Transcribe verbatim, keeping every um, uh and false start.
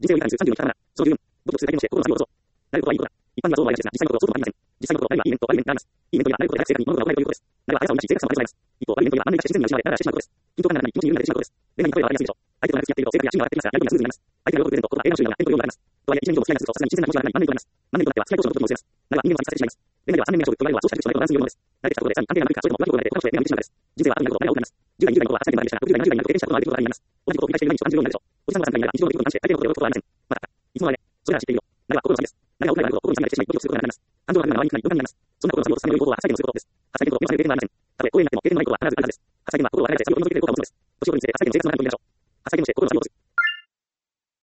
人生を理解するさんじゅうの生き方なら、その十分、僕と通過のして心の作業をどうぞ。なることはいいことだ。一般にはそうは言いがちですが、実際のことそうとは言いません。実際のこと、何がいい面と悪い面があります。いい面といえば、なることで生活に物が生まれるということです。ならば、速さを生かし、生活が間違います。一方、悪い面といえば、安定化して自然に失われ、ならしてしまうことです。均等感がなくなり、気持ちに緩んでしまうことです。恋愛に例えば分かりやすいでしょう。相手と長く付き合っていると、生活や趣味が上がってきますが、やりとりがスムーズになります。相手が喜んでくれると、言葉が映画の収入が、テンポよくなります。とはいえ、一年以上も付き合いが続くと、さすがに新鮮な気持ちがなくなり、万年となります。万年となっては、付き合い当初のことにも忘れます。ならば、人間は発生してしまいます。恋愛ではさんねんめの勝負と言われるのは、そうした人のバランスによるものです。慣れてきたことで、さらに安定がなくいか、それとも浮気心がないで、他の人へ目を向いてしまうからです。人生は後になること、何が多くなります。じゅう代、にじゅう代の頃ははちじゅう代のことはさんじゅう代、ななじゅう代になると経験したことがあることがあります。同じことを繰り返しているようになるでしょう。同じことを繰り返しているようになると感じるようになるでしょう。おじさんはさんじゅう代にならにじゅう代になると日常の出来事が感じて、相手のことをよくことがありません。また、いつもの間、それら知っているよ。ならば、心の差です。何が起きないかと心の差になってしまい、ドキドキすることがなくなります。感情がなくなるのは満員になり、余談になります。そんな心の差を収める方法は、発災点のすることです。発災点と見せる経験がありません。たとえ高齢になっても経験のないことは必ずあるはずです。発災点は心を離れて先を追い求めている効果を持つのです。年を取りにつれて発災点の生活の中に取り入れましょう。発災点をして心の差を持つ。